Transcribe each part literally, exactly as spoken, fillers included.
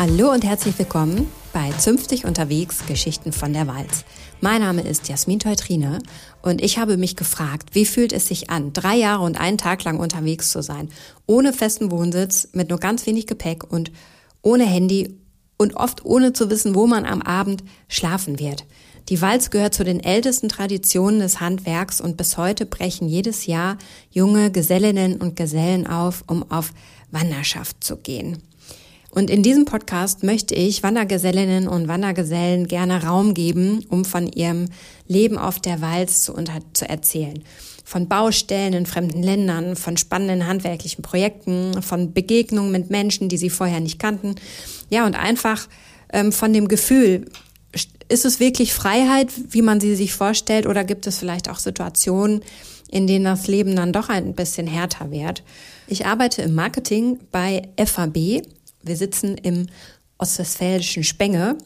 Hallo und herzlich willkommen bei Zünftig unterwegs, Geschichten von der Walz. Mein Name ist Jasmin Teutrine und ich habe mich gefragt, wie fühlt es sich an, drei Jahre und einen Tag lang unterwegs zu sein, ohne festen Wohnsitz, mit nur ganz wenig Gepäck und ohne Handy und oft ohne zu wissen, wo man am Abend schlafen wird. Die Walz gehört zu den ältesten Traditionen des Handwerks und bis heute brechen jedes Jahr junge Gesellinnen und Gesellen auf, um auf Wanderschaft zu gehen. Und in diesem Podcast möchte ich Wandergesellinnen und Wandergesellen gerne Raum geben, um von ihrem Leben auf der Walz zu, unter, zu erzählen. Von Baustellen in fremden Ländern, von spannenden handwerklichen Projekten, von Begegnungen mit Menschen, die sie vorher nicht kannten. Ja, und einfach ähm, von dem Gefühl, ist es wirklich Freiheit, wie man sie sich vorstellt, oder gibt es vielleicht auch Situationen, in denen das Leben dann doch ein bisschen härter wird? Ich arbeite im Marketing bei F A B. Wir sitzen im ostwestfälischen Spenge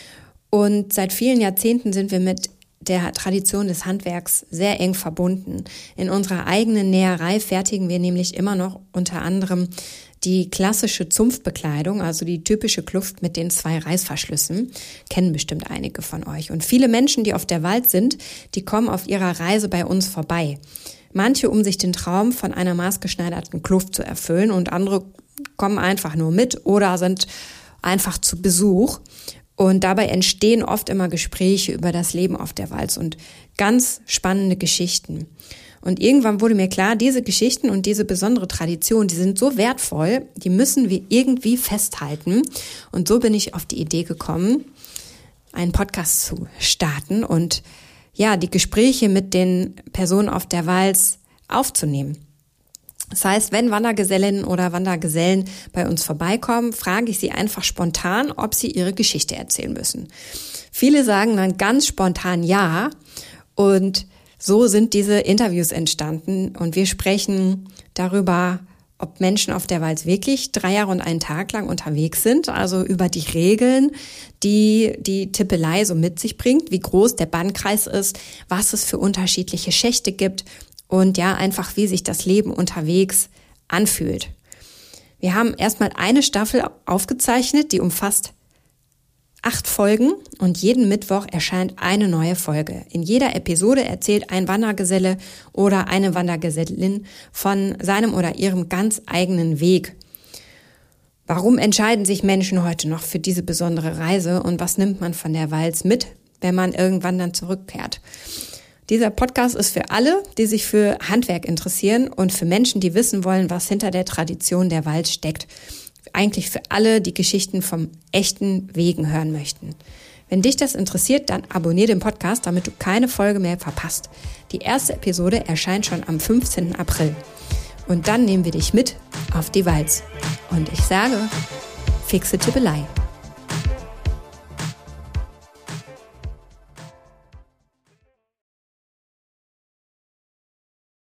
und seit vielen Jahrzehnten sind wir mit der Tradition des Handwerks sehr eng verbunden. In unserer eigenen Näherei fertigen wir nämlich immer noch unter anderem die klassische Zunftbekleidung, also die typische Kluft mit den zwei Reißverschlüssen, kennen bestimmt einige von euch. Und viele Menschen, die auf der Walz sind, die kommen auf ihrer Reise bei uns vorbei. Manche, um sich den Traum von einer maßgeschneiderten Kluft zu erfüllen, und andere kommen einfach nur mit oder sind einfach zu Besuch. Und dabei entstehen oft immer Gespräche über das Leben auf der Walz und ganz spannende Geschichten. Und irgendwann wurde mir klar, diese Geschichten und diese besondere Tradition, die sind so wertvoll, die müssen wir irgendwie festhalten. Und so bin ich auf die Idee gekommen, einen Podcast zu starten und ja, die Gespräche mit den Personen auf der Walz aufzunehmen. Das heißt, wenn Wandergesellinnen oder Wandergesellen bei uns vorbeikommen, frage ich sie einfach spontan, ob sie ihre Geschichte erzählen müssen. Viele sagen dann ganz spontan ja, und so sind diese Interviews entstanden und wir sprechen darüber, ob Menschen auf der Walz wirklich drei Jahre und einen Tag lang unterwegs sind, also über die Regeln, die die Tippelei so mit sich bringt, wie groß der Bannkreis ist, was es für unterschiedliche Schächte gibt und ja, einfach wie sich das Leben unterwegs anfühlt. Wir haben erstmal eine Staffel aufgezeichnet, die umfasst acht Folgen und jeden Mittwoch erscheint eine neue Folge. In jeder Episode erzählt ein Wandergeselle oder eine Wandergesellin von seinem oder ihrem ganz eigenen Weg. Warum entscheiden sich Menschen heute noch für diese besondere Reise und was nimmt man von der Walz mit, wenn man irgendwann dann zurückkehrt? Dieser Podcast ist für alle, die sich für Handwerk interessieren und für Menschen, die wissen wollen, was hinter der Tradition der Walz steckt. Eigentlich für alle, die Geschichten vom echten Wegen hören möchten. Wenn dich das interessiert, dann abonniere den Podcast, damit du keine Folge mehr verpasst. Die erste Episode erscheint schon am fünfzehnten April. Und dann nehmen wir dich mit auf die Walz. Und ich sage, fixe Tippelei.